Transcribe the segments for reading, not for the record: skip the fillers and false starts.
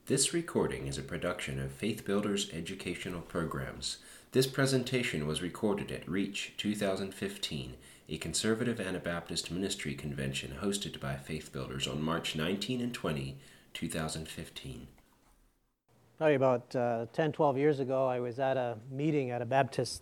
This recording is a production of Faith Builders Educational Programs. This presentation was recorded at REACH 2015, a conservative Anabaptist ministry convention hosted by Faith Builders on March 19 and 20, 2015. Probably about 10, 12 years ago, I was at a meeting at a Baptist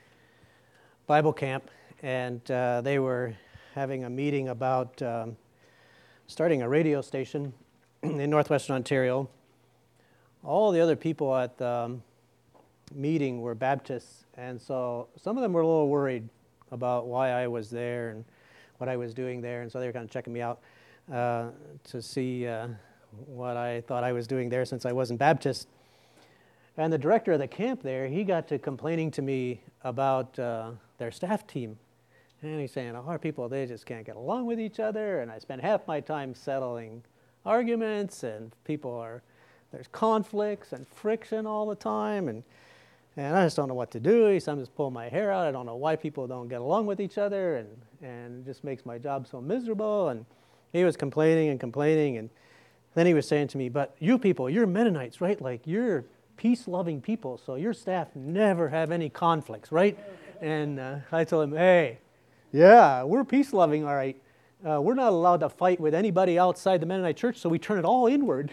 Bible camp, and they were having a meeting about starting a radio station in northwestern Ontario. All the other people at the meeting were Baptists, and so some of them were a little worried about why I was there and what I was doing there, and so they were kind of checking me out to see what I thought I was doing there since I wasn't Baptist. And the director of the camp there, he got to complaining to me about their staff team. And he's saying, our people, they just can't get along with each other, and I spend half my time settling arguments, and there's conflicts and friction all the time, and I just don't know what to do. He said, I'm just pulling my hair out. I don't know why people don't get along with each other, and it just makes my job so miserable. And he was complaining, and then he was saying to me, but you people, you're Mennonites, right? Like, you're peace-loving people, so your staff never have any conflicts, right? And I told him, hey, yeah, we're peace-loving, all right. We're not allowed to fight with anybody outside the Mennonite church, so we turn it all inward,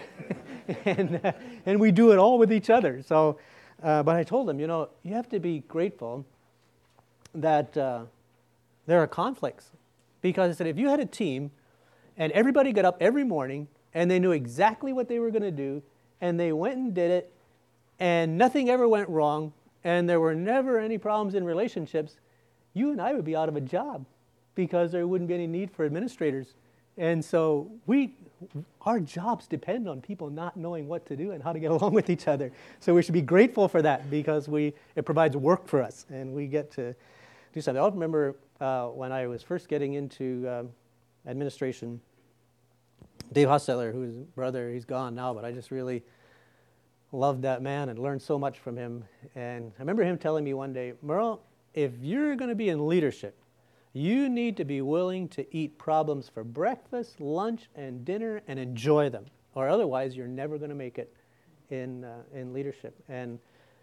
and we do it all with each other. So, but I told him, you have to be grateful that there are conflicts, because I said, if you had a team and everybody got up every morning and they knew exactly what they were going to do, and they went and did it, and nothing ever went wrong, and there were never any problems in relationships, you and I would be out of a job because there wouldn't be any need for administrators. And so our jobs depend on people not knowing what to do and how to get along with each other. So we should be grateful for that, because it provides work for us, and we get to do something. I remember when I was first getting into administration, Dave Hostetler, who's brother, he's gone now, but I just really loved that man and learned so much from him. And I remember him telling me one day, Merle, if you're going to be in leadership, you need to be willing to eat problems for breakfast, lunch, and dinner and enjoy them, or otherwise you're never going to make it in leadership. And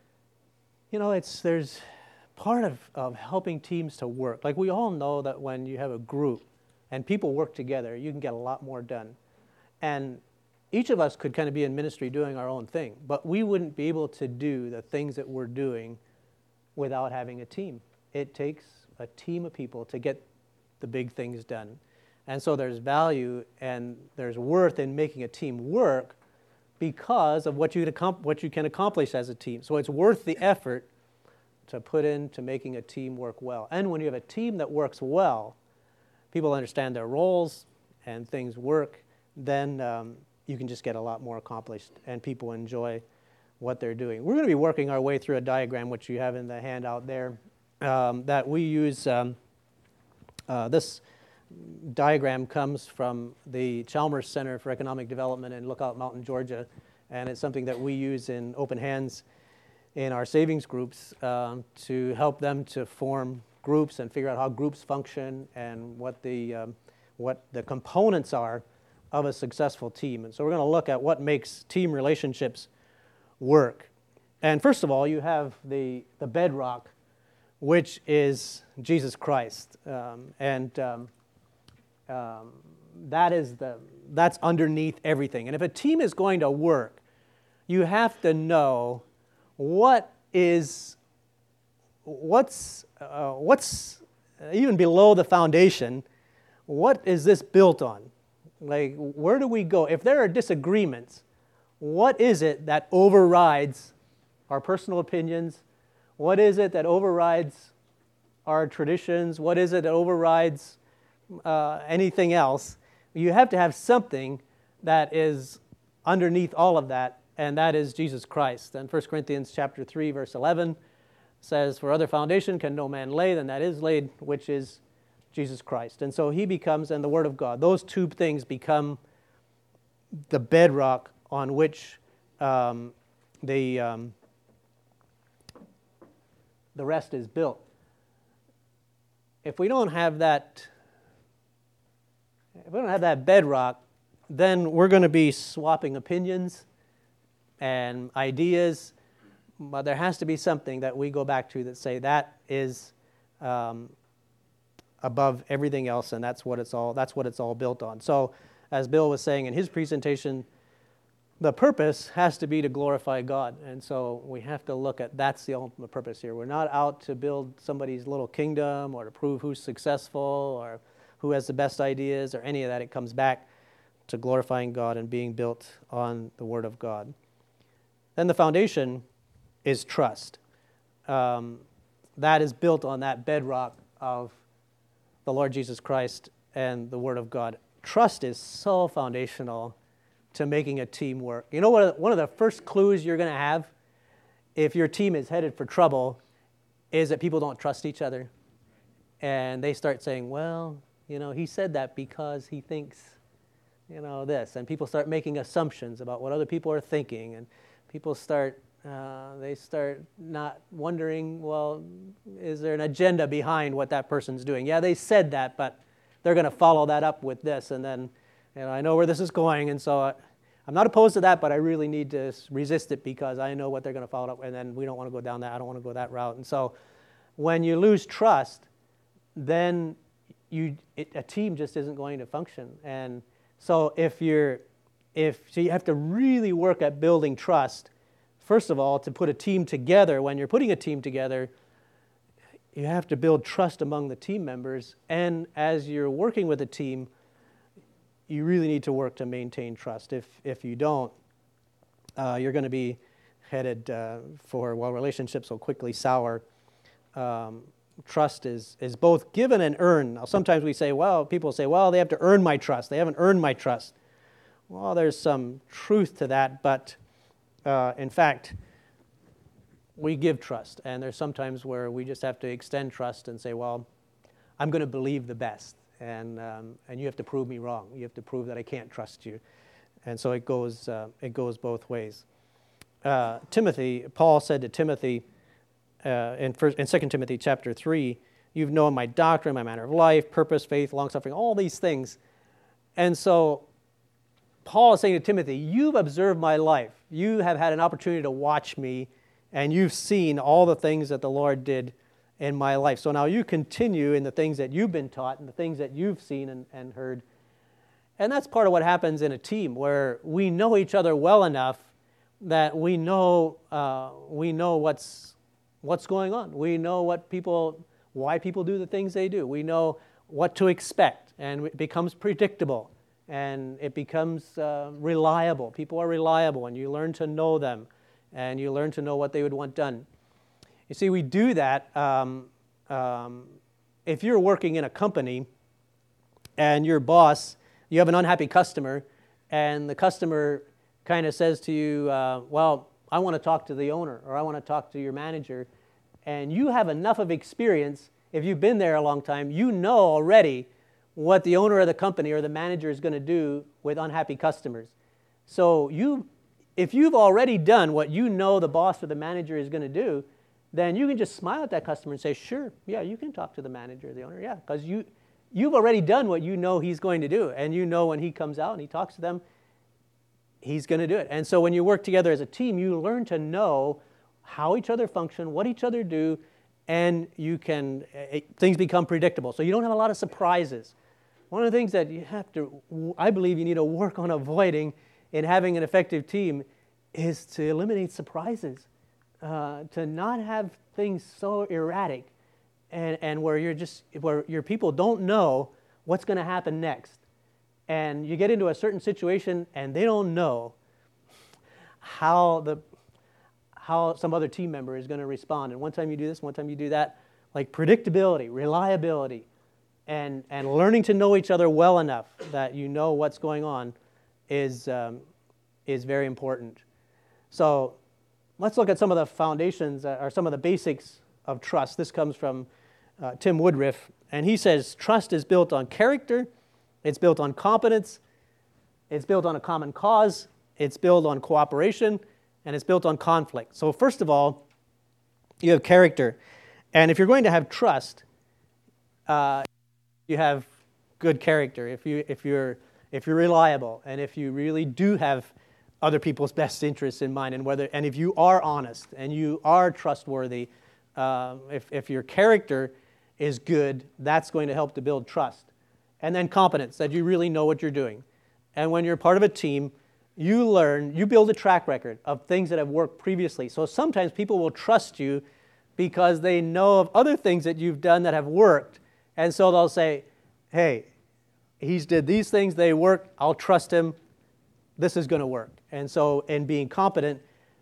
there's part of helping teams to work. Like, we all know that when you have a group and people work together, you can get a lot more done. And each of us could kind of be in ministry doing our own thing, but we wouldn't be able to do the things that we're doing without having a team. It takes a team of people to get the big things done. And so there's value and there's worth in making a team work because of what you can accomplish as a team. So it's worth the effort to put into making a team work well. And when you have a team that works well, people understand their roles and things work, then you can just get a lot more accomplished and people enjoy what they're doing. We're going to be working our way through a diagram, which you have in the handout there, that we use. This diagram comes from the Chalmers Center for Economic Development in Lookout Mountain, Georgia, and it's something that we use in Open Hands in our savings groups to help them to form groups and figure out how groups function and what the components are of a successful team. And so we're going to look at what makes team relationships work. And first of all, you have the bedrock, which is Jesus Christ. That's underneath everything. And if a team is going to work, you have to know what's even below the foundation, what is this built on? Like, where do we go? If there are disagreements, what is it that overrides our personal opinions? What is it that overrides our traditions? What is it that overrides anything else? You have to have something that is underneath all of that, and that is Jesus Christ. And 1 Corinthians chapter 3, verse 11 says, for other foundation can no man lay than that is laid, which is Jesus Christ. And so he becomes, and the Word of God, those two things become the bedrock on which the rest is built. If we don't have that bedrock, then we're going to be swapping opinions and ideas, but there has to be something that we go back to that say that is above everything else, and that's what it's all built on. So, as Bill was saying in his presentation, the purpose has to be to glorify God, and so we have to look at that's the ultimate purpose here. We're not out to build somebody's little kingdom or to prove who's successful or who has the best ideas or any of that. It comes back to glorifying God and being built on the Word of God. Then the foundation is trust. That is built on that bedrock of the Lord Jesus Christ and the Word of God. Trust is so foundational to making a team work. You know what? One of the first clues you're going to have if your team is headed for trouble is that people don't trust each other. And they start saying, well, he said that because he thinks, this. And people start making assumptions about what other people are thinking. And people start not wondering, well, is there an agenda behind what that person's doing? Yeah, they said that, but they're going to follow that up with this. And then, I know where this is going, and so I'm not opposed to that, but I really need to resist it because I know what they're going to follow up, and then we don't want to go down that. I don't want to go that route. And so when you lose trust, then a team just isn't going to function. And so you have to really work at building trust. First of all, to put a team together, when you're putting a team together, you have to build trust among the team members. And as you're working with a team, you really need to work to maintain trust. If you don't, you're going to be headed for, relationships will quickly sour. Trust is both given and earned. Now, sometimes people say, they have to earn my trust. They haven't earned my trust. Well, there's some truth to that, but in fact, we give trust. And there's sometimes where we just have to extend trust and say, I'm going to believe the best. And you have to prove me wrong. You have to prove that I can't trust you. And so it goes both ways. Paul said to Timothy in 2 Timothy chapter 3, you've known my doctrine, my manner of life, purpose, faith, long-suffering, all these things. And so Paul is saying to Timothy, you've observed my life. You have had an opportunity to watch me, and you've seen all the things that the Lord did in my life. So now you continue in the things that you've been taught and the things that you've seen and heard. And that's part of what happens in a team where we know each other well enough that we know what's going on. We know why people do the things they do. We know what to expect, and it becomes predictable, and it becomes reliable. People are reliable, and you learn to know them, and you learn to know what they would want done. You see, we do that if you're working in a company and your boss, you have an unhappy customer, and the customer kind of says to you, I want to talk to the owner, or I want to talk to your manager, and you have enough of experience, if you've been there a long time, you know already what the owner of the company or the manager is going to do with unhappy customers. So if you've already done what you know the boss or the manager is going to do, then you can just smile at that customer and say, sure, yeah, you can talk to the manager or the owner, yeah, because you've already done what you know he's going to do, and you know when he comes out and he talks to them, he's going to do it. And so when you work together as a team, you learn to know how each other function, what each other do, and things become predictable. So you don't have a lot of surprises. One of the things that I believe you need to work on avoiding in having an effective team is to eliminate surprises. To not have things so erratic and where your people don't know what's going to happen next. And you get into a certain situation and they don't know how some other team member is going to respond. And one time you do this, one time you do that. Like predictability, reliability, and learning to know each other well enough that you know what's going on is very important. So let's look at some of the foundations or some of the basics of trust. This comes from Tim Woodruff, and he says trust is built on character, it's built on competence, it's built on a common cause, it's built on cooperation, and it's built on conflict. So first of all, you have character. And if you're going to have trust, you have good character. If you're reliable, and if you really do have other people's best interests in mind, and if you are honest and you are trustworthy, if your character is good, that's going to help to build trust. And then competence, that you really know what you're doing. And when you're part of a team, you build a track record of things that have worked previously. So sometimes people will trust you because they know of other things that you've done that have worked. And so they'll say, hey, he's did these things, they worked, I'll trust him, this is going to work. And so in being competent,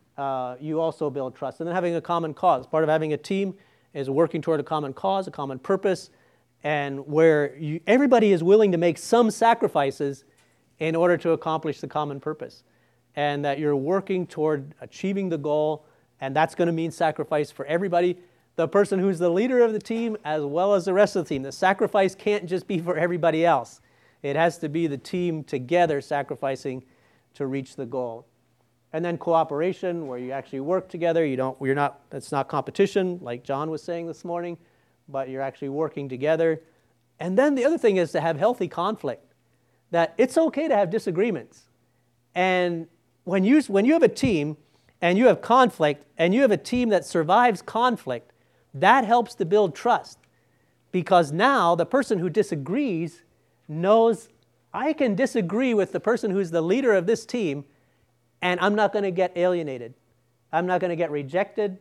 you also build trust. And then having a common cause. Part of having a team is working toward a common cause, a common purpose, and where everybody is willing to make some sacrifices in order to accomplish the common purpose. And that you're working toward achieving the goal, and that's going to mean sacrifice for everybody, the person who's the leader of the team as well as the rest of the team. The sacrifice can't just be for everybody else. It has to be the team together sacrificing to reach the goal. And then cooperation, where you actually work together. It's not competition, like John was saying this morning, but you're actually working together. And then the other thing is to have healthy conflict, that it's okay to have disagreements. And when you have a team and you have conflict and you have a team that survives conflict, that helps to build trust. Because now the person who disagrees knows, I can disagree with the person who's the leader of this team, and I'm not going to get alienated. I'm not going to get rejected.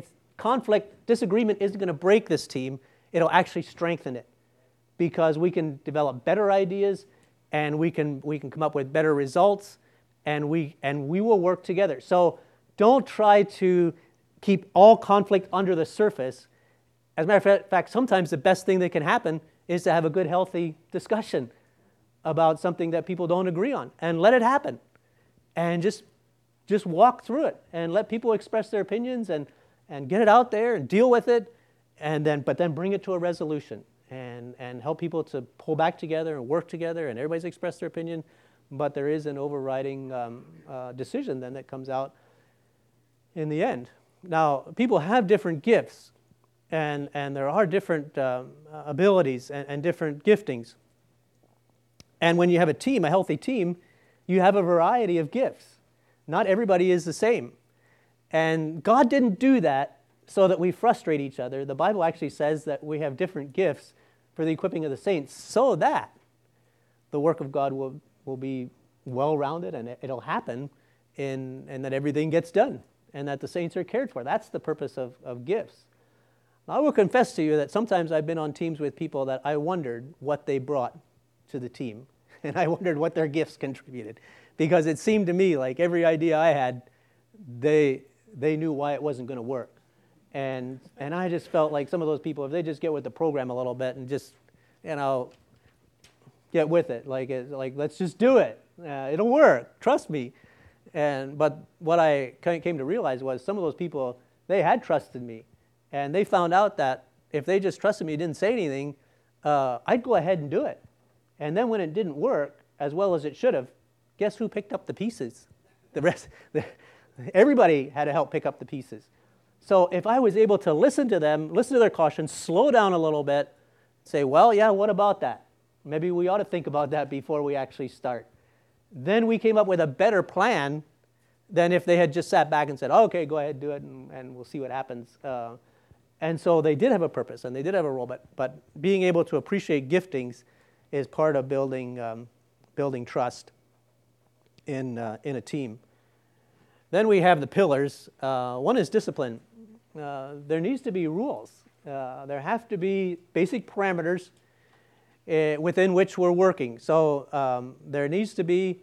Disagreement isn't going to break this team. It'll actually strengthen it, because we can develop better ideas, and we can come up with better results, and we will work together. So don't try to keep all conflict under the surface. As a matter of fact, sometimes the best thing that can happen is to have a good, healthy discussion about something that people don't agree on, and let it happen. And just walk through it and let people express their opinions and get it out there and deal with it, but then bring it to a resolution and help people to pull back together and work together, and everybody's expressed their opinion, but there is an overriding decision then that comes out in the end. Now, people have different gifts, and there are different abilities and different giftings. And when you have a team, a healthy team, you have a variety of gifts. Not everybody is the same. And God didn't do that so that we frustrate each other. The Bible actually says that we have different gifts for the equipping of the saints so that the work of God will be well-rounded, and it'll happen, and that everything gets done, and that the saints are cared for. That's the purpose of gifts. I will confess to you that sometimes I've been on teams with people that I wondered what they brought to the team, and I wondered what their gifts contributed, because it seemed to me like every idea I had, they knew why it wasn't going to work. And I just felt like some of those people, if they just get with the program a little bit and just, get with it, like let's just do it. It'll work. Trust me. But what I came to realize was some of those people, they had trusted me, and they found out that if they just trusted me, didn't say anything, I'd go ahead and do it. And then when it didn't work as well as it should have, guess who picked up the pieces? The rest. Everybody had to help pick up the pieces. So if I was able to listen to them, listen to their caution, slow down a little bit, say, well, yeah, what about that? Maybe we ought to think about that before we actually start. Then we came up with a better plan than if they had just sat back and said, oh, okay, go ahead, do it, and we'll see what happens. And so they did have a purpose, and they did have a role, but being able to appreciate giftings is part of building trust in a team. Then we have the pillars. One is discipline. There needs to be rules. There have to be basic parameters within which we're working. So there needs to be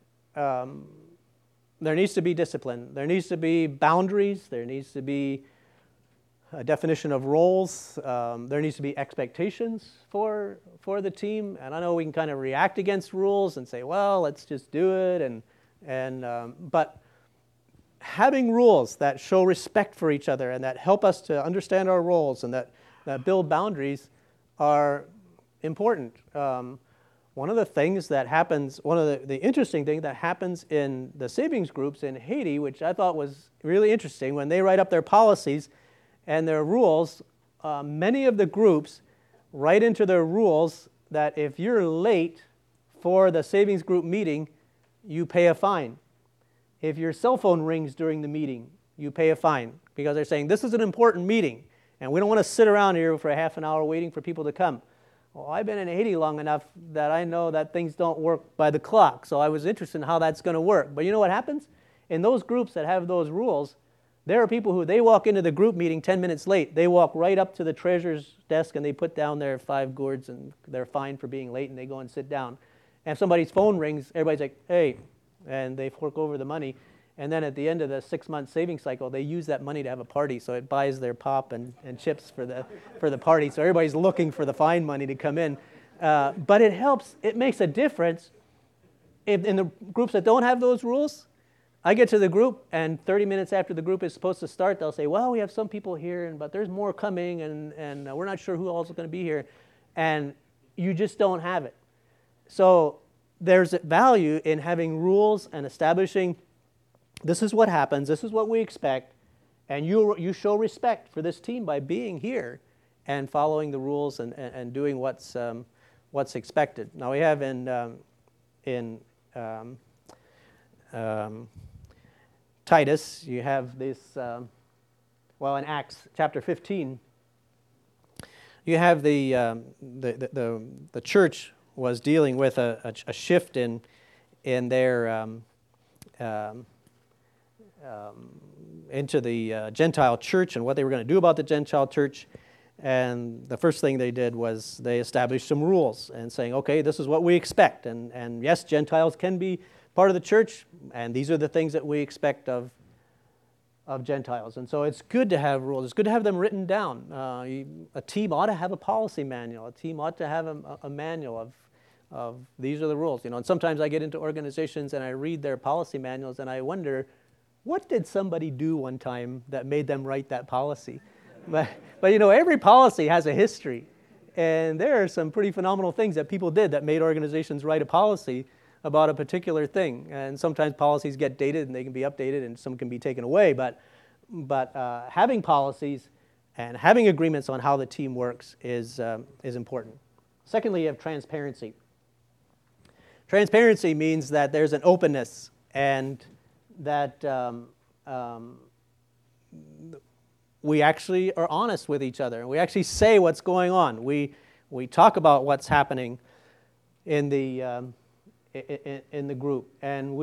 discipline. There needs to be boundaries. There needs to be a definition of roles. There needs to be expectations for the team. And I know we can kind of react against rules and say, well, let's just do it. But having rules that show respect for each other and that help us to understand our roles and that build boundaries are important. One of the things that happens, one of the interesting things that happens in the savings groups in Haiti, which I thought was really interesting, when they write up their policies and their rules, many of the groups write into their rules that if you're late for the savings group meeting, you pay a fine. if your cell phone rings during the meeting, you pay a fine because they're saying this is an important meeting and we don't want to sit around here for a half an hour waiting for people to come. Well, I've been in Haiti long enough that I know that things don't work by the clock, so I was interested in how that's going to work. But you know what happens? In those groups that have those rules, there are people who, they walk into the group meeting 10 minutes late. They walk right up to the treasurer's desk and they put down their 5 gourds and they're fined for being late and they go and sit down. And if somebody's phone rings, everybody's like, hey, and they fork over the money. And then at the end of the 6-month saving cycle, they use that money to have a party. So it buys their pop and chips for the party. So everybody's looking for the fine money to come in. But it helps. It makes a difference. If in the groups that don't have those rules, I get to the group, and 30 minutes after the group is supposed to start, they'll say, well, we have some people here, but there's more coming, and we're not sure who else is going to be here. And you just don't have it. So there's value in having rules and establishing this is what happens, this is what we expect, and you show respect for this team by being here and following the rules and doing what's expected. Now we have in Titus, you have this, in Acts chapter 15, you have the church was dealing with a shift in their into the Gentile church and what they were going to do about the Gentile church. And the first thing they did was they established some rules and saying, okay, this is what we expect. And yes, Gentiles can be part of the church, and these are the things that we expect of Gentiles. And so it's good to have rules. It's good to have them written down. A team ought to have a policy manual. A team ought to have a manual of these are the rules. And sometimes I get into organizations and I read their policy manuals and I wonder, what did somebody do one time that made them write that policy? But every policy has a history. And there are some pretty phenomenal things that people did that made organizations write a policy about a particular thing. And sometimes policies get dated and they can be updated and some can be taken away. But having policies and having agreements on how the team works is important. Secondly, you have transparency. Transparency means that there's an openness and that we actually are honest with each other. We actually say what's going on. We talk about what's happening in the group, and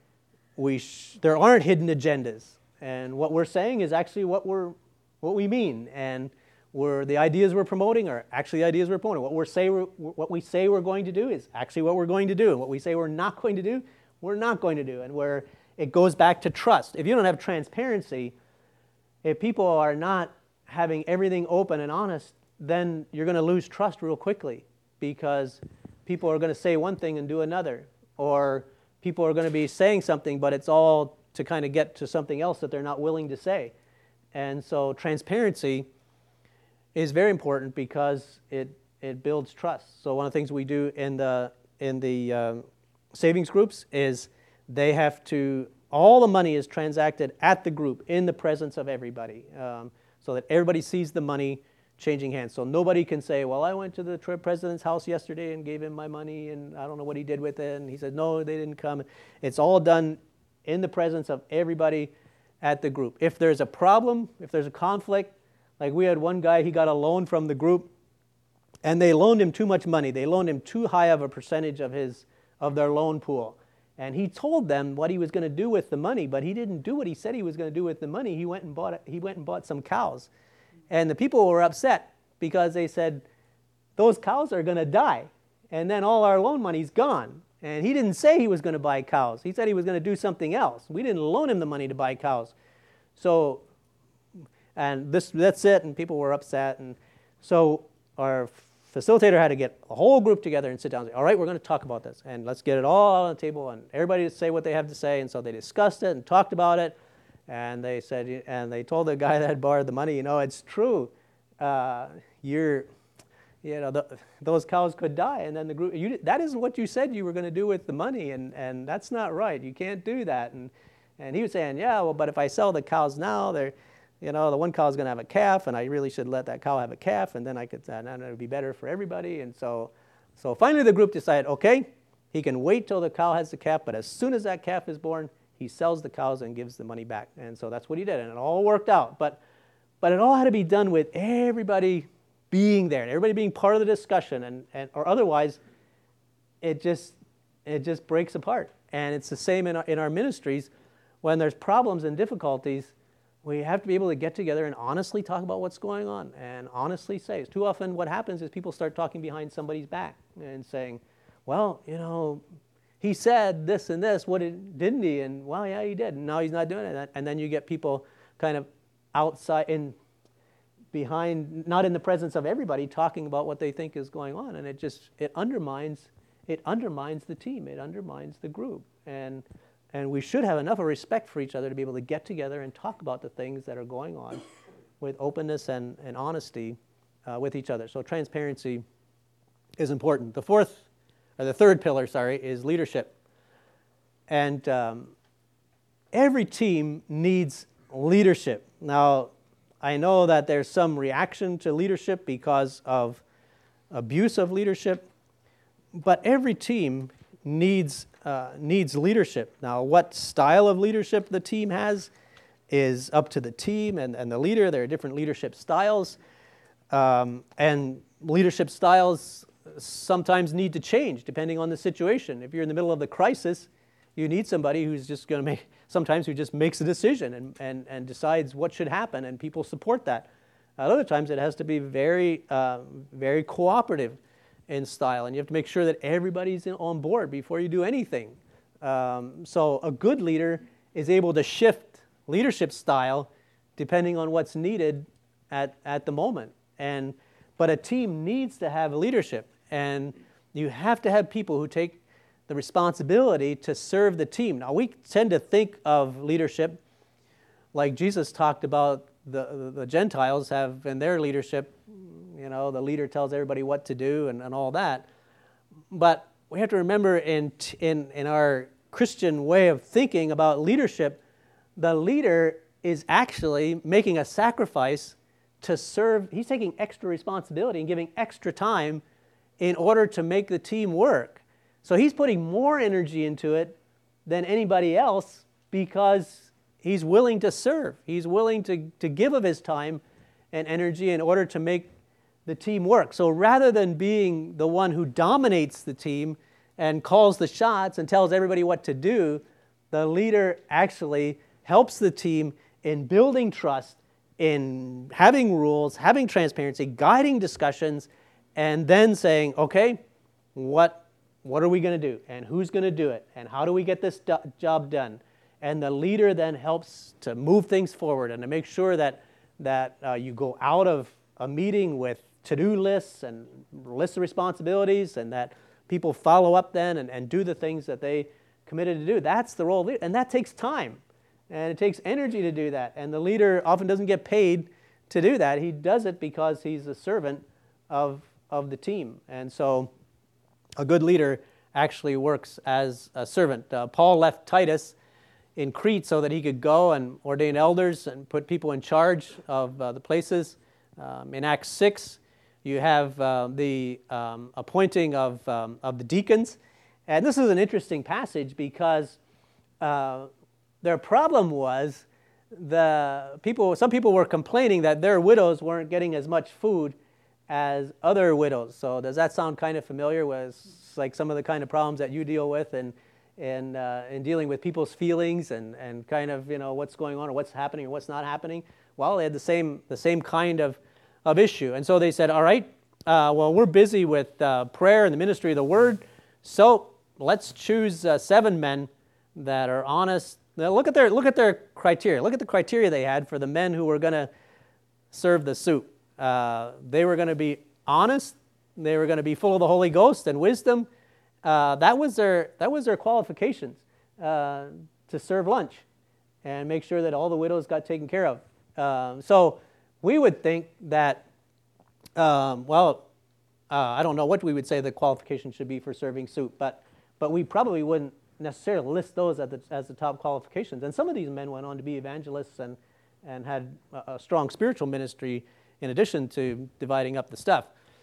there aren't hidden agendas. And what we're saying is actually what we mean, and the ideas we're promoting are actually the ideas we're promoting. What we say we're going to do is actually what we're going to do, and what we say we're not going to do, we're not going to do. And where it goes back to trust. If you don't have transparency, if people are not having everything open and honest, then you're going to lose trust real quickly because people are going to say one thing and do another, or people are going to be saying something, but it's all to kind of get to something else that they're not willing to say. And so transparency is very important because it builds trust. So one of the things we do in the savings groups is they have to, all the money is transacted at the group in the presence of everybody so that everybody sees the money changing hands. So nobody can say, well, I went to the president's house yesterday and gave him my money and I don't know what he did with it. And he said, no, they didn't come. It's all done in the presence of everybody at the group. If there's a problem, if there's a conflict, like we had one guy, he got a loan from the group and they loaned him too much money. They loaned him too high of a percentage of their loan pool. And he told them what he was going to do with the money, but he didn't do what he said he was going to do with the money. He went and bought some cows. And the people were upset because they said, those cows are going to die. And then all our loan money's gone. And he didn't say he was going to buy cows. He said he was going to do something else. We didn't loan him the money to buy cows. So, and that's it, and people were upset. And so our facilitator had to get a whole group together and sit down and say, all right, we're going to talk about this. And let's get it all on the table and everybody to say what they have to say. And so they discussed it and talked about it. And they said, and they told the guy that had borrowed the money, it's true. Those cows could die. And then the group, that isn't what you said you were going to do with the money. And that's not right. You can't do that. And he was saying, yeah, well, but if I sell the cows now, the one cow is going to have a calf, and I really should let that cow have a calf, and then it would be better for everybody. And so finally the group decided, okay, he can wait till the cow has the calf, but as soon as that calf is born, he sells the cows and gives the money back. And so that's what he did, and it all worked out. But it all had to be done with everybody being there, and everybody being part of the discussion, or otherwise it just breaks apart. And it's the same in our ministries. When there's problems and difficulties, we have to be able to get together and honestly talk about what's going on and honestly say. Too often what happens is people start talking behind somebody's back and saying, well, he said this and this, didn't he? And, well, yeah, he did, and now he's not doing it. And then you get people kind of outside, behind, not in the presence of everybody, talking about what they think is going on. And it undermines the team. It undermines the group. And we should have enough of respect for each other to be able to get together and talk about the things that are going on with openness and honesty with each other. So transparency is important. The third pillar, is leadership. And every team needs leadership. Now, I know that there's some reaction to leadership because of abuse of leadership, but every team needs leadership. Now, what style of leadership the team has is up to the team and the leader. There are different leadership styles, and leadership styles sometimes need to change depending on the situation. If you're in the middle of the crisis, you need somebody who's just going to who just makes a decision and decides what should happen, and people support that. At other times, it has to be very, very cooperative in style, and you have to make sure that everybody's on board before you do anything. So a good leader is able to shift leadership style depending on what's needed at the moment. But a team needs to have leadership, and you have to have people who take the responsibility to serve the team. Now, we tend to think of leadership like Jesus talked about the Gentiles have in their leadership. The leader tells everybody what to do and all that. But we have to remember in our Christian way of thinking about leadership, the leader is actually making a sacrifice to serve. He's taking extra responsibility and giving extra time in order to make the team work. So he's putting more energy into it than anybody else because he's willing to serve. He's willing to give of his time and energy in order to make the team work. So rather than being the one who dominates the team and calls the shots and tells everybody what to do, the leader actually helps the team in building trust, in having rules, having transparency, guiding discussions, and then saying, okay, what are we going to do? And who's going to do it? And how do we get this job done? And the leader then helps to move things forward and to make sure that you go out of a meeting with to-do lists and lists of responsibilities, and that people follow up then and do the things that they committed to do. That's the role of leader. And that takes time. And it takes energy to do that. And the leader often doesn't get paid to do that. He does it because he's a servant of the team. And so a good leader actually works as a servant. Paul left Titus in Crete so that he could go and ordain elders and put people in charge of the places. In Acts 6, you have the appointing of the deacons. And this is an interesting passage because their problem was some people were complaining that their widows weren't getting as much food as other widows. So does that sound kind of familiar with like some of the kind of problems that you deal with in dealing with people's feelings and kind of what's going on or what's happening or what's not happening? Well, they had the same kind of issue. And so they said, all right, well, we're busy with prayer and the ministry of the word, so let's choose 7 men that are honest. Now look at their criteria. Look at the criteria they had for the men who were going to serve the soup. They were going to be honest. They were going to be full of the Holy Ghost and wisdom. That was their qualifications to serve lunch and make sure that all the widows got taken care of. So we would think that, I don't know what we would say the qualification should be for serving soup, but we probably wouldn't necessarily list those as the top qualifications. And some of these men went on to be evangelists and had a strong spiritual ministry in addition to dividing up the stuff.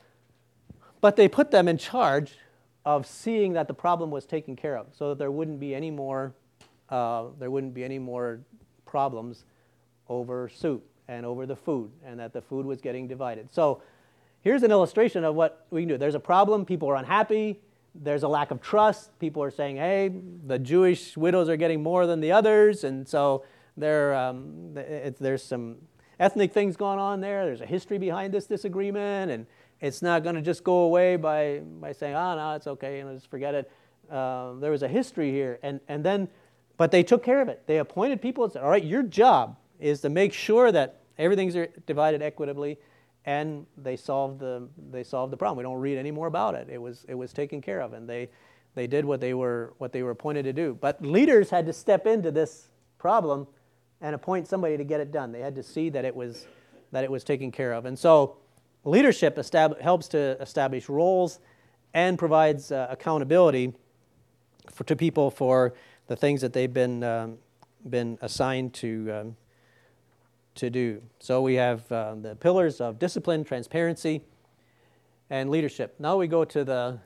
But they put them in charge of seeing that the problem was taken care of so that there wouldn't be any more there wouldn't be any more problems over soup and over the food, and that the food was getting divided. So here's an illustration of what we can do. There's a problem, people are unhappy, there's a lack of trust, people are saying, hey, the Jewish widows are getting more than the others, and so there's some ethnic things going on there, there's a history behind this disagreement, and it's not going to just go away by saying, oh, no, it's okay, just forget it. There was a history here, but they took care of it. They appointed people and said, all right, your job is to make sure that everything's divided equitably, and they solved the problem. We don't read any more about it. It was taken care of, and they did what they were appointed to do. But leaders had to step into this problem and appoint somebody to get it done. They had to see that it was taken care of, and so leadership helps to establish roles and provides accountability to people for the things that they've been assigned to do. So we have the pillars of discipline, transparency, and leadership. Now we go to the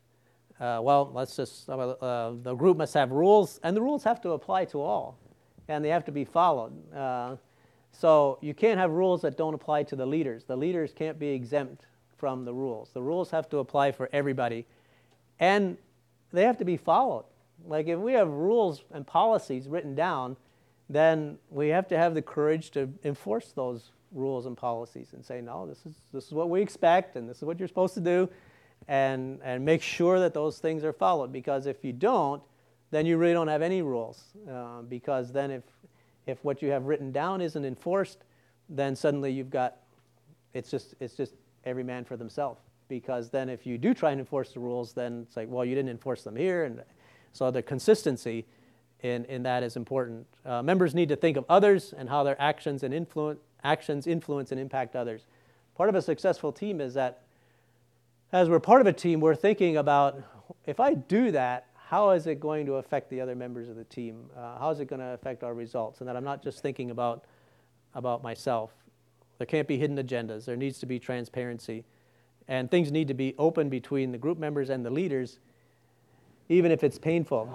the group must have rules, and the rules have to apply to all, and they have to be followed. So you can't have rules that don't apply to the leaders. The leaders can't be exempt from the rules. The rules have to apply for everybody, and they have to be followed. Like if we have rules and policies written down, then we have to have the courage to enforce those rules and policies and say, no, this is what we expect, and this is what you're supposed to do, and make sure that those things are followed. Because if you don't, then you really don't have any rules. Because then if what you have written down isn't enforced, then suddenly you've got it's just every man for themselves. Because then if you do try and enforce the rules, then it's like, well, you didn't enforce them here, and so the consistency in that is important. Members need to think of others and how their actions influence and impact others. Part of a successful team is that as we're part of a team, we're thinking about, if I do that, how is it going to affect the other members of the team? How is it going to affect our results? And that I'm not just thinking about myself. There can't be hidden agendas. There needs to be transparency. And things need to be open between the group members and the leaders, even if it's painful.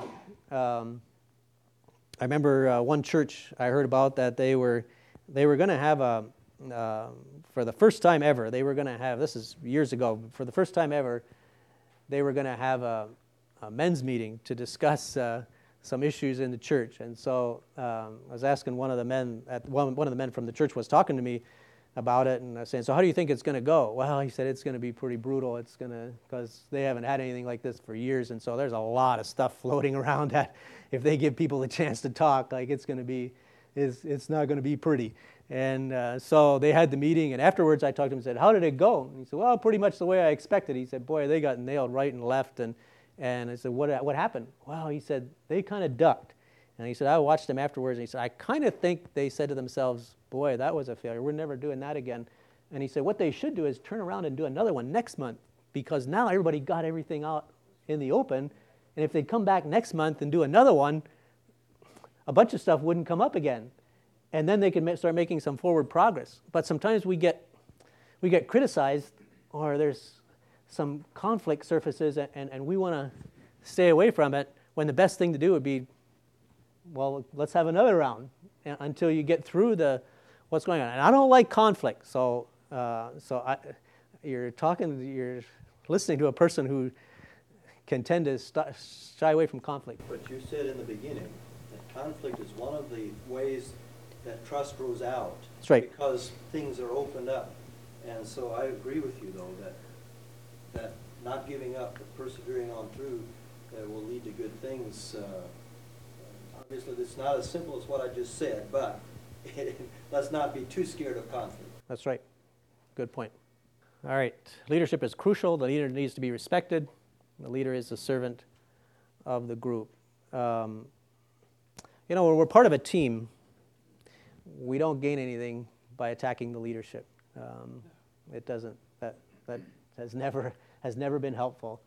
I remember one church I heard about that they were going to have for the first time ever, they were going to have, this is years ago, for the first time ever, they were going to have a men's meeting to discuss some issues in the church. And so I was asking one of the men from the church was talking to me about it, and I was saying, so how do you think it's going to go? Well, he said it's going to be pretty brutal. It's going to, because they haven't had anything like this for years, and so there's a lot of stuff floating around that if they give people a chance to talk, like it's not going to be pretty. And so they had the meeting, and afterwards I talked to him and said, how did it go? And he said, well, pretty much the way I expected. He said, boy, they got nailed right and left, and I said, what happened? Well, he said, they kind of ducked. And he said, I watched them afterwards, and he said, I kind of think they said to themselves, boy, that was a failure. We're never doing that again. And he said, what they should do is turn around and do another one next month, because now everybody got everything out in the open, and if they'd come back next month and do another one, a bunch of stuff wouldn't come up again. And then they could start making some forward progress. But sometimes we get criticized, or there's some conflict surfaces, and we want to stay away from it, when the best thing to do would be, well, let's have another round until you get through what's going on. And I don't like conflict, so you're listening to a person who can tend to shy away from conflict. But you said in the beginning that conflict is one of the ways that trust grows out. That's right. Because things are opened up. And so I agree with you, though, that not giving up, but persevering on through will lead to good things. Obviously, it's not as simple as what I just said, but let's not be too scared of conflict. That's right. Good point. All right. Leadership is crucial. The leader needs to be respected. The leader is the servant of the group. When we're part of a team, we don't gain anything by attacking the leadership. It doesn't. That has never been helpful.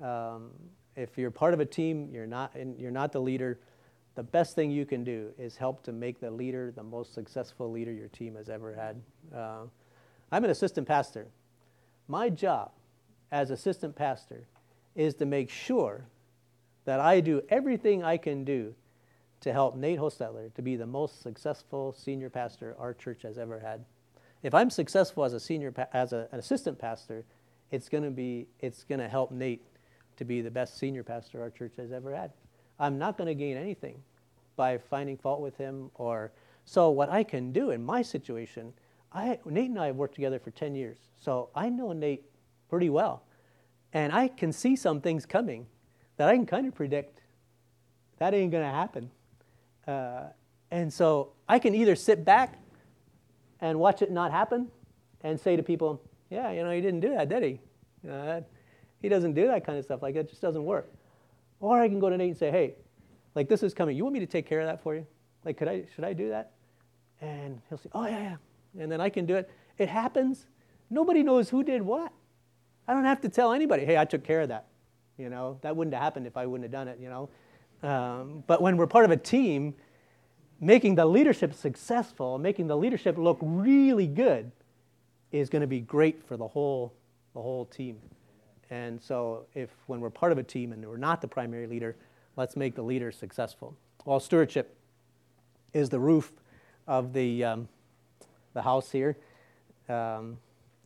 If you're part of a team, you're not the leader. The best thing you can do is help to make the leader the most successful leader your team has ever had. I'm an assistant pastor. My job as assistant pastor is to make sure that I do everything I can do to help Nate Hostetler to be the most successful senior pastor our church has ever had. If I'm successful as an assistant pastor, it's going to help Nate to be the best senior pastor our church has ever had. I'm not going to gain anything by finding fault with him. So what I can do in my situation, Nate and I have worked together for 10 years, so I know Nate pretty well. And I can see some things coming that I can kind of predict. That ain't going to happen. And so I can either sit back and watch it not happen and say to people, yeah, he didn't do that, did he? He doesn't do that kind of stuff. Like, it just doesn't work. Or I can go to Nate and say, hey, like, this is coming. You want me to take care of that for you? Like, should I do that? And he'll say, oh, yeah. And then I can do it. It happens. Nobody knows who did what. I don't have to tell anybody, hey, I took care of that. That wouldn't have happened if I wouldn't have done it, But when we're part of a team, making the leadership successful, making the leadership look really good is going to be great for the whole team. And so when we're part of a team and we're not the primary leader, let's make the leader successful. Well, stewardship is the roof of the house here. 1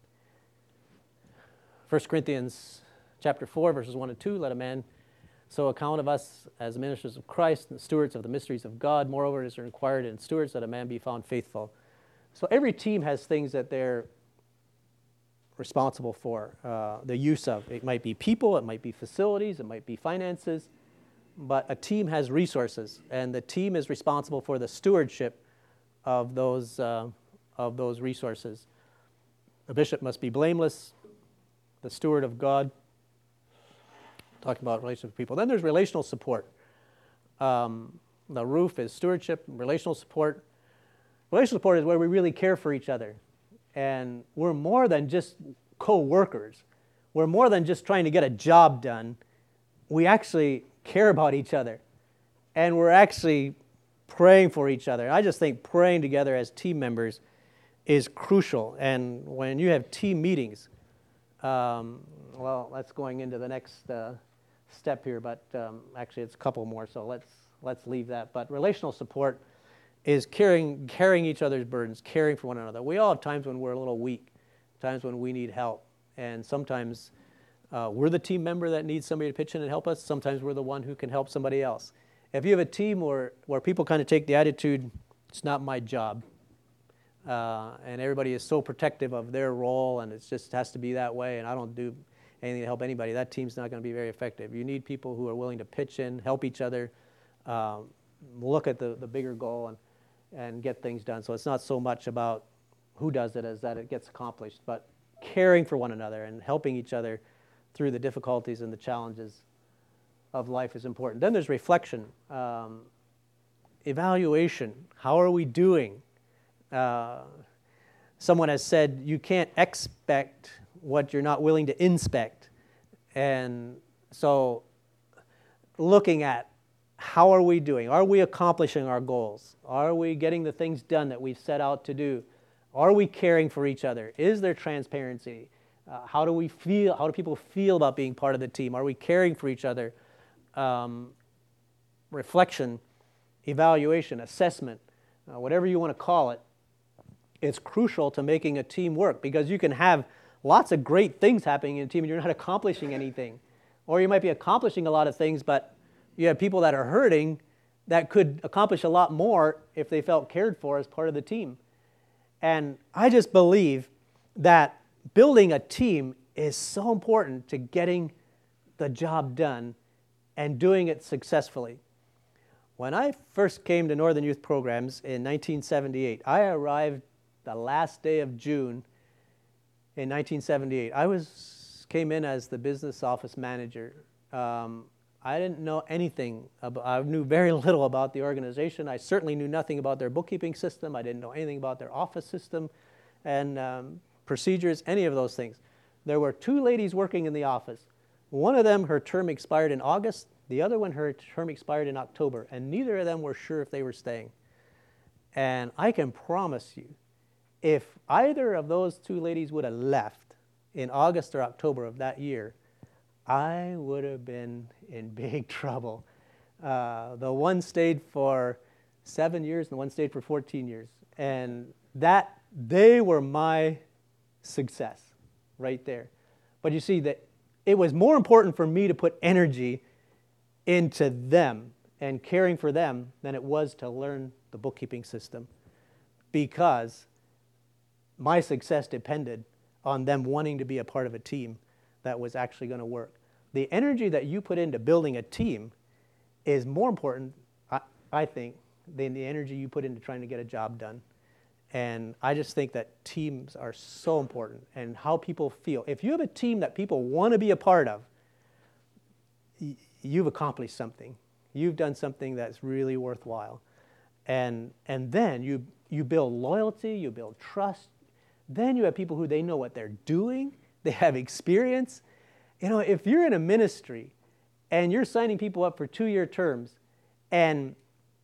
Corinthians chapter 4, verses 1 and 2, let a man so account of us as ministers of Christ and stewards of the mysteries of God. Moreover, it is required in stewards that a man be found faithful. So every team has things that they're responsible for the use of. It might be people, it might be facilities, it might be finances, but a team has resources, and the team is responsible for the stewardship of those resources. A bishop must be blameless, the steward of God. Talking about relations with people. Then there's relational support. The roof is stewardship, relational support. Relational support is where we really care for each other. And we're more than just co-workers. We're more than just trying to get a job done. We actually care about each other. And we're actually praying for each other. I just think praying together as team members is crucial. And when you have team meetings, well, that's going into the next step here, but actually it's a couple more, so let's leave that. But relational support is carrying each other's burdens, caring for one another. We all have times when we're a little weak, times when we need help, and sometimes we're the team member that needs somebody to pitch in and help us. Sometimes we're the one who can help somebody else. If you have a team where people kind of take the attitude, it's not my job, and everybody is so protective of their role, and it just has to be that way, and I don't do anything to help anybody, that team's not going to be very effective. You need people who are willing to pitch in, help each other, look at the bigger goal and get things done. So it's not so much about who does it as that it gets accomplished, but caring for one another and helping each other through the difficulties and the challenges of life is important. Then there's reflection, evaluation. How are we doing? Someone has said you can't expect what you're not willing to inspect. And so looking at how are we doing? Are we accomplishing our goals? Are we getting the things done that we've set out to do? Are we caring for each other? Is there transparency? How do we feel? How do people feel about being part of the team? Are we caring for each other? Reflection, evaluation, assessment, whatever you want to call it, it's crucial to making a team work, because you can have lots of great things happening in a team and you're not accomplishing anything. Or you might be accomplishing a lot of things, but you have people that are hurting that could accomplish a lot more if they felt cared for as part of the team. And I just believe that building a team is so important to getting the job done and doing it successfully. When I first came to Northern Youth Programs in 1978, I arrived the last day of June in 1978. I came in as the business office manager. I didn't know anything I knew very little about the organization. I certainly knew nothing about their bookkeeping system. I didn't know anything about their office system and procedures, any of those things. There were two ladies working in the office. One of them, her term expired in August. The other one, her term expired in October. And neither of them were sure if they were staying. And I can promise you, if either of those two ladies would have left in August or October of that year, I would have been in big trouble. The one stayed for 7 years and the one stayed for 14 years. And that, they were my success right there. But you see that it was more important for me to put energy into them and caring for them than it was to learn the bookkeeping system, because my success depended on them wanting to be a part of a team that was actually going to work. The energy that you put into building a team is more important, I think, than the energy you put into trying to get a job done. And I just think that teams are so important, and how people feel. If you have a team that people want to be a part of, you've accomplished something. You've done something that's really worthwhile. And then you build loyalty, you build trust. Then you have people who they know what they're doing, they have experience. You know, if you're in a ministry and you're signing people up for 2-year terms and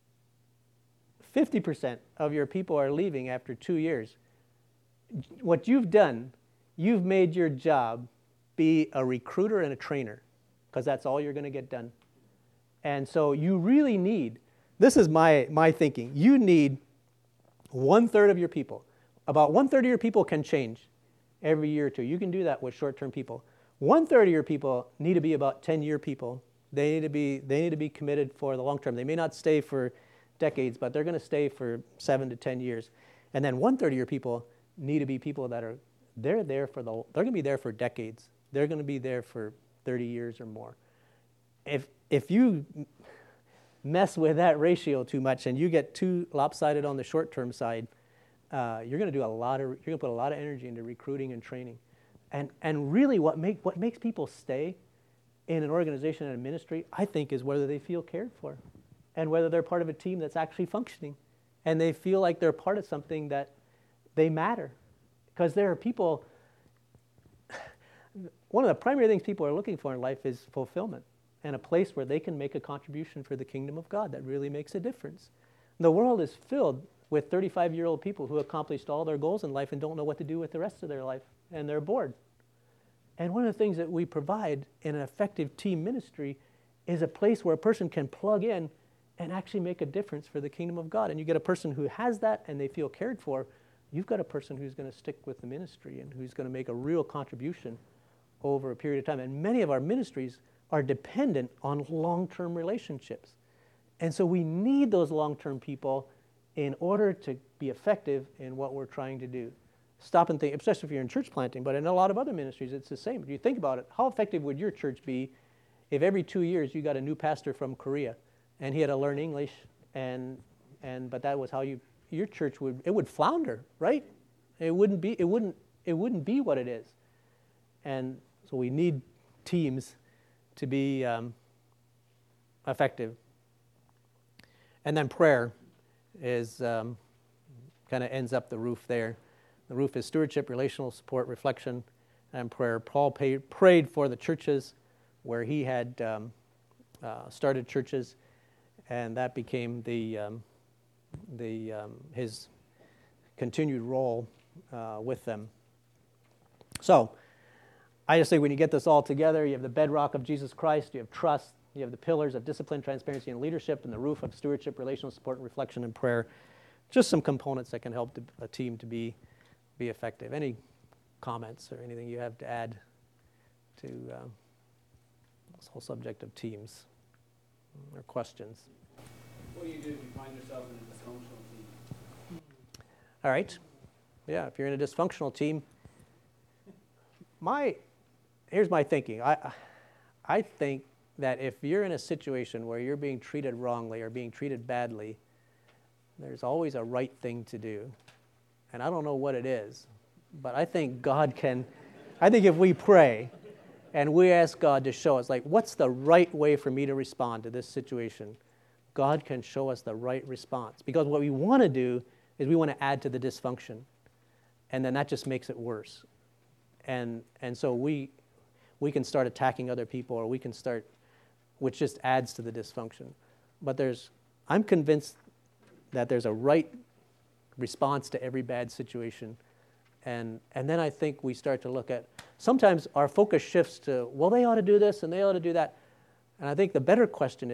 50% of your people are leaving after 2 years, what you've done, you've made your job be a recruiter and a trainer, because that's all you're going to get done. And so you really need, this is my thinking, you need 1/3 of your people. About 1/3 of your people can change every year or two. You can do that with short-term people. 1/3 of your people need to be about 10-year people. They need to be committed for the long term. They may not stay for decades, but they're going to stay for 7 to 10 years. And then 1/3 of your people need to be people that they're going to be there for decades. They're going to be there for 30 years or more. If you mess with that ratio too much and you get too lopsided on the short-term side, you're going to put a lot of energy into recruiting and training. And really what makes people stay in an organization and a ministry, I think, is whether they feel cared for and whether they're part of a team that's actually functioning and they feel like they're part of something that they matter. Because there are people, one of the primary things people are looking for in life is fulfillment and a place where they can make a contribution for the kingdom of God that really makes a difference. The world is filled with 35-year-old people who accomplished all their goals in life and don't know what to do with the rest of their life, and they're bored. And one of the things that we provide in an effective team ministry is a place where a person can plug in and actually make a difference for the kingdom of God. And you get a person who has that and they feel cared for, you've got a person who's going to stick with the ministry and who's going to make a real contribution over a period of time. And many of our ministries are dependent on long-term relationships. And so we need those long-term people in order to be effective in what we're trying to do. Stop and think, especially if you're in church planting, but in a lot of other ministries, it's the same. If you think about it, how effective would your church be if every 2 years you got a new pastor from Korea and he had to learn English, but that was how your church would flounder, right? It wouldn't be what it is. And so we need teams to be effective. And then prayer is kind of ends up the roof there. The roof is stewardship, relational support, reflection, and prayer. Paul prayed for the churches where he had started churches, and that became his continued role with them. So I just think when you get this all together, you have the bedrock of Jesus Christ, you have trust, you have the pillars of discipline, transparency, and leadership, and the roof of stewardship, relational support, and reflection, and prayer. Just some components that can help a team to be effective. Any comments or anything you have to add to this whole subject of teams or questions? What do you do if you find yourself in a dysfunctional team? All right. Yeah, if you're in a dysfunctional team, here's my thinking. I think that if you're in a situation where you're being treated wrongly or being treated badly, there's always a right thing to do. And I don't know what it is, but I think if we pray and we ask God to show us, like, what's the right way for me to respond to this situation, God can show us the right response. Because what we want to do is we want to add to the dysfunction, and then that just makes it worse. And so we can start attacking other people, or we can start, which just adds to the dysfunction. But I'm convinced that there's a right response to every bad situation. And then I think we start to look at, sometimes our focus shifts to, well, they ought to do this and they ought to do that. And I think the better question is,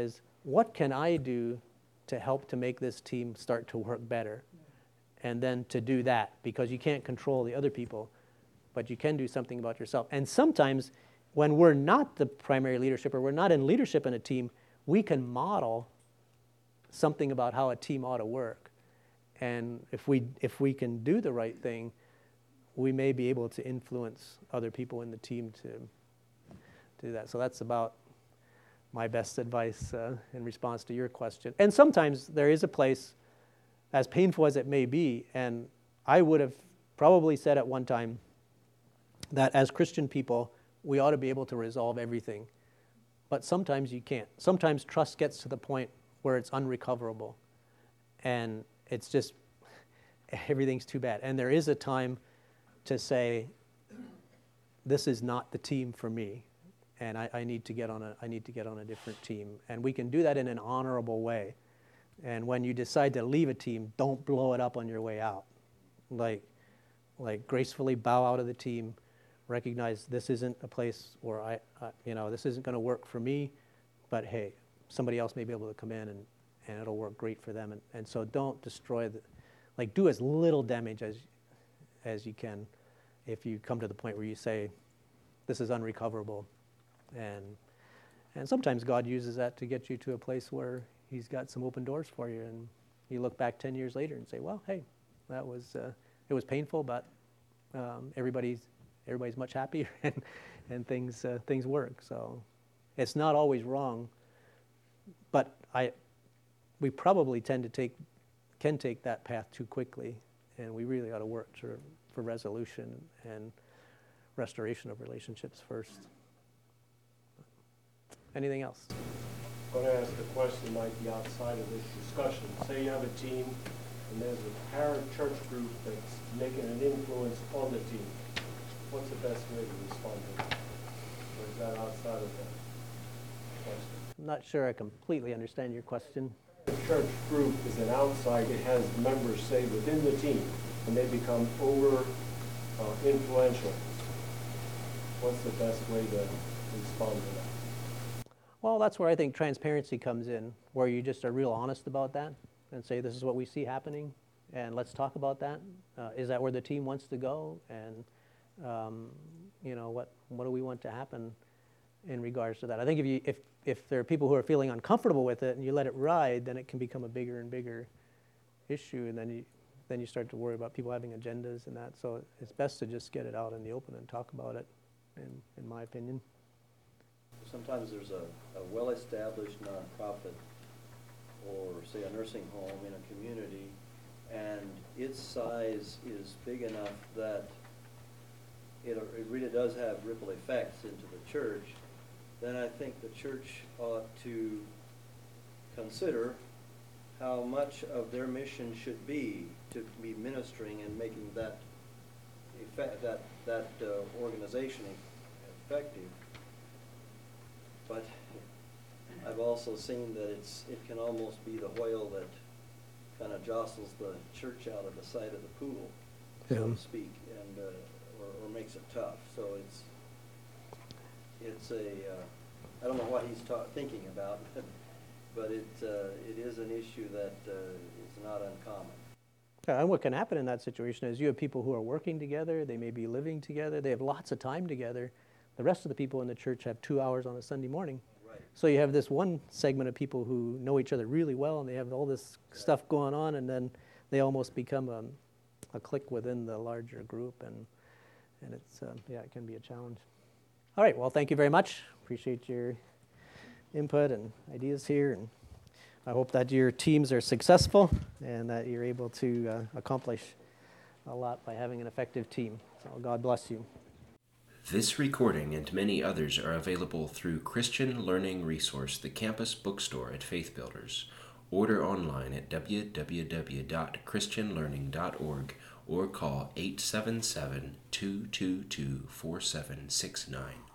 what can I do to help to make this team start to work better? And then to do that, because you can't control the other people, but you can do something about yourself. And sometimes when we're not the primary leadership or we're not in leadership in a team, we can model something about how a team ought to work. And if we can do the right thing, we may be able to influence other people in the team to do that. So that's about my best advice in response to your question. And sometimes there is a place, as painful as it may be, and I would have probably said at one time that as Christian people, we ought to be able to resolve everything. But sometimes you can't. Sometimes trust gets to the point where it's unrecoverable. And it's just, everything's too bad. And there is a time to say, this is not the team for me, and I need to get on a different team. And we can do that in an honorable way. And when you decide to leave a team, don't blow it up on your way out. Like gracefully bow out of the team, recognize this isn't a place where this isn't going to work for me, but hey, somebody else may be able to come in and it'll work great for them. And so don't destroy do as little damage as you can if you come to the point where you say, this is unrecoverable. And sometimes God uses that to get you to a place where He's got some open doors for you, and you look back 10 years later and say, well, hey, that was it was painful, but everybody's much happier and things work. So it's not always wrong, but we probably can take that path too quickly, and we really ought to work for resolution and restoration of relationships first. Anything else? I'm going to ask a question that might be outside of this discussion. Say you have a team and there's a parent church group that's making an influence on the team. What's the best way to respond to that? Or is that outside of that question? I'm not sure I completely understand your question. The church group is an outside, it has members, say, within the team, and they become over influential. What's the best way to respond to that? Well, that's where I think transparency comes in, where you just are real honest about that and say, this is what we see happening, and let's talk about that. Is that where the team wants to go? And, what do we want to happen in regards to that? I think if there are people who are feeling uncomfortable with it and you let it ride, then it can become a bigger and bigger issue, and then you start to worry about people having agendas and that. So it's best to just get it out in the open and talk about it, in my opinion. Sometimes there's a well-established nonprofit or, say, a nursing home in a community, and its size is big enough that it really does have ripple effects into the church. Then I think the church ought to consider how much of their mission should be to be ministering and making that organization effective. But I've also seen that it can almost be the whale that kind of jostles the church out of the side of the pool, so to speak, and or makes it tough. So it's I don't know what he's thinking about, but it is an issue that is not uncommon. And what can happen in that situation is you have people who are working together, they may be living together, they have lots of time together. The rest of the people in the church have 2 hours on a Sunday morning. Right. So you have this one segment of people who know each other really well, and they have all this stuff going on, and then they almost become a clique within the larger group, and it's it can be a challenge. All right, well, thank you very much. Appreciate your input and ideas here, and I hope that your teams are successful and that you're able to accomplish a lot by having an effective team. So God bless you. This recording and many others are available through Christian Learning Resource, the campus bookstore at Faith Builders. Order online at www.christianlearning.org or call 877-222-4769.